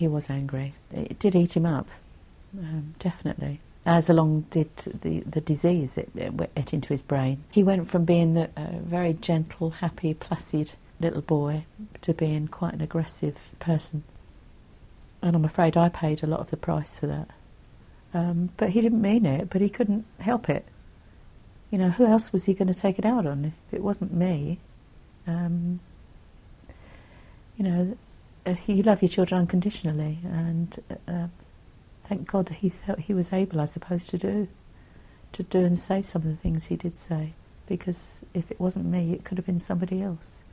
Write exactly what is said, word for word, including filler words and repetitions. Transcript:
he was angry. It did eat him up, um, definitely. As along did the, the disease, it, it ate into his brain. He went from being a uh, very gentle, happy, placid little boy to being quite an aggressive person. And I'm afraid I paid a lot of the price for that. Um, but he didn't mean it, but he couldn't help it. You know, who else was he going to take it out on if it wasn't me? Um, you know, uh, you love your children unconditionally, and uh, thank God that he felt he was able, I suppose, to do, to do and say some of the things he did say. Because if it wasn't me, it could have been somebody else.